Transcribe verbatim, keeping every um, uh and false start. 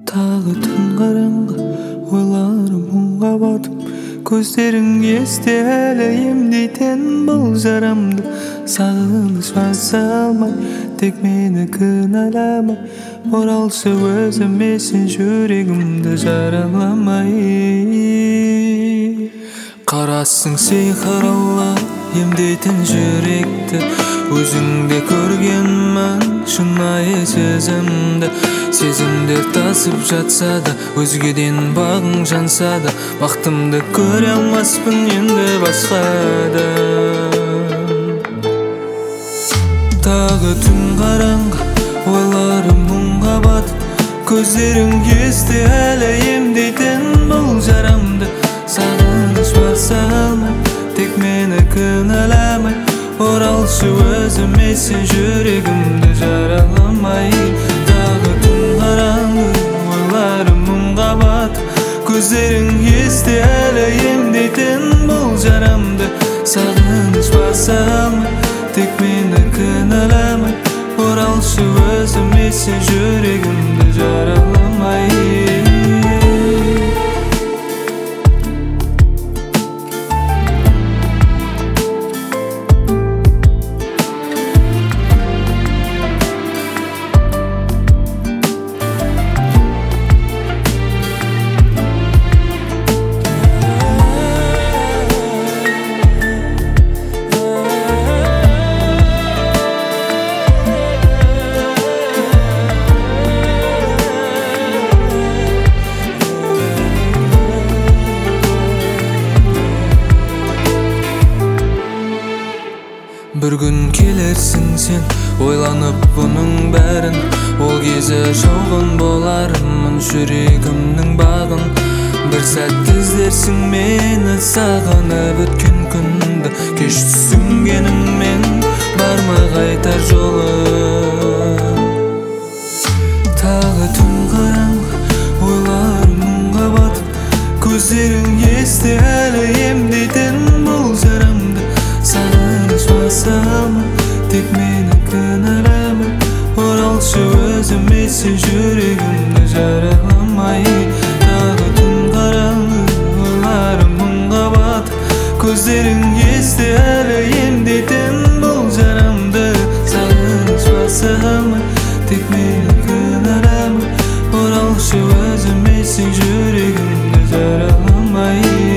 Тағы түн қараңғы, ойларым мұңға батып, көздерің есте әлі емдейтін бұл жарамды. Сағыныш баса алмай, тек мені кінәламай, оралшы өзіме сен, жүрегімді жараламай. Қарасың сен қаралап, емдейтін жүректі, өзіңде көргенмін шынайы сезімді. Сезімдер тасып жатса да, өзгеден бағың жанса да, бақытымды көре алмаспын енді басқада. Тағы түн қараңғы, ойларым мұңға батып, көздерің есте әлі емдейтін бұл жарамды. Сағыныш баса алмай, тек мені кінәламай, оралшы өзіме сен, жүрегімді жараламай. Тағы түн қараңғы, ойларым мұңға батып, көздерің есте әлі емдейтін бұл жарамды. Сағыныш баса алмай, тек мені кінәламай, оралшы өзіме сен, жүрегімді жараламай. Бір күн келерсің сен, ойланып бұның бәрін, ол кезі шоғын болармын жүрегімнің бағын. Бір сәт іздерсің мені, сағынып өткен күнді, кеш түсінгеніңмен барма қайтар жолы. Тағы түн қараңғы, ойларым мұңға батып, көздерің есте әлі емдейтін бұл жарамды. Сағыныш баса алмай, тек мені кінәламай, оралшы өзіме сен, жүрегімді жараламай. Тағы түн қараңғы, ойларым мұңға батып, көздерің есте әлі емдейтін бұл жарамды. Сағыныш баса алмай, тек мені кінәламай, оралшы өзіме сен, жүрегімді жараламай.